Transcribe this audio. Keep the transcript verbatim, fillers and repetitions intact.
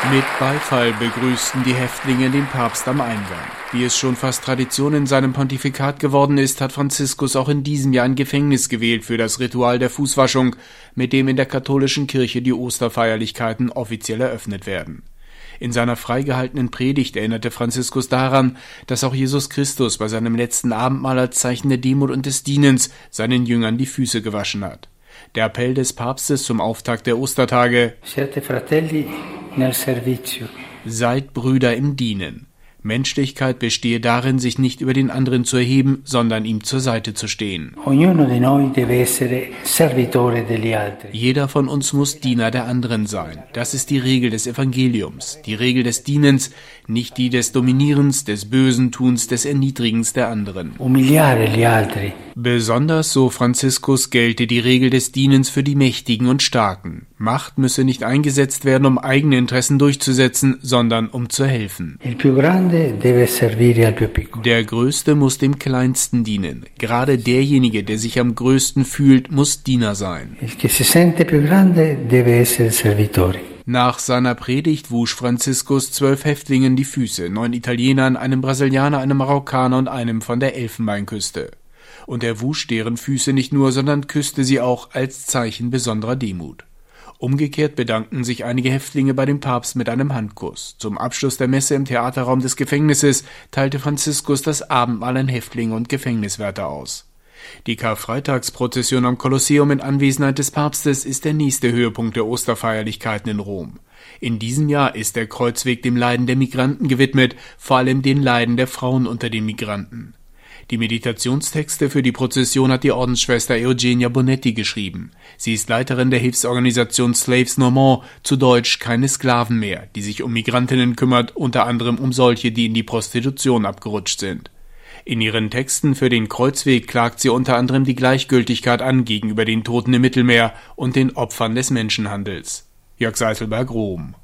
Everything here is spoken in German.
Mit Beifall begrüßten die Häftlinge den Papst am Eingang. Wie es schon fast Tradition in seinem Pontifikat geworden ist, hat Franziskus auch in diesem Jahr ein Gefängnis gewählt für das Ritual der Fußwaschung, mit dem in der katholischen Kirche die Osterfeierlichkeiten offiziell eröffnet werden. In seiner freigehaltenen Predigt erinnerte Franziskus daran, dass auch Jesus Christus bei seinem letzten Abendmahl als Zeichen der Demut und des Dienens seinen Jüngern die Füße gewaschen hat. Der Appell des Papstes zum Auftakt der Ostertage: Siete fratelli nel servizio. Seid Brüder im Dienen. Menschlichkeit bestehe darin, sich nicht über den anderen zu erheben, sondern ihm zur Seite zu stehen. Ognuno di noi deve essere servitore degli altri. Jeder von uns muss Diener der anderen sein. Das ist die Regel des Evangeliums, die Regel des Dienens, nicht die des Dominierens, des bösen Tuns, des Erniedrigens der anderen. Umiliare gli altri. Besonders, so Franziskus, gelte die Regel des Dienens für die Mächtigen und Starken. Macht müsse nicht eingesetzt werden, um eigene Interessen durchzusetzen, sondern um zu helfen. Il più grande deve servire al più piccolo. Der Größte muss dem Kleinsten dienen. Gerade derjenige, der sich am größten fühlt, muss Diener sein. Il che si sente più grande deve essere servitore. Nach seiner Predigt wusch Franziskus zwölf Häftlingen die Füße, neun Italienern, einem Brasilianer, einem Marokkaner und einem von der Elfenbeinküste. Und er wusch deren Füße nicht nur, sondern küsste sie auch als Zeichen besonderer Demut. Umgekehrt bedankten sich einige Häftlinge bei dem Papst mit einem Handkuss. Zum Abschluss der Messe im Theaterraum des Gefängnisses teilte Franziskus das Abendmahl an Häftlinge und Gefängniswärter aus. Die Karfreitagsprozession am Kolosseum in Anwesenheit des Papstes ist der nächste Höhepunkt der Osterfeierlichkeiten in Rom. In diesem Jahr ist der Kreuzweg dem Leiden der Migranten gewidmet, vor allem den Leiden der Frauen unter den Migranten. Die Meditationstexte für die Prozession hat die Ordensschwester Eugenia Bonetti geschrieben. Sie ist Leiterin der Hilfsorganisation Slaves No More, zu Deutsch Keine Sklaven mehr, die sich um Migrantinnen kümmert, unter anderem um solche, die in die Prostitution abgerutscht sind. In ihren Texten für den Kreuzweg klagt sie unter anderem die Gleichgültigkeit an gegenüber den Toten im Mittelmeer und den Opfern des Menschenhandels. Jörg Seiselberg, Rom.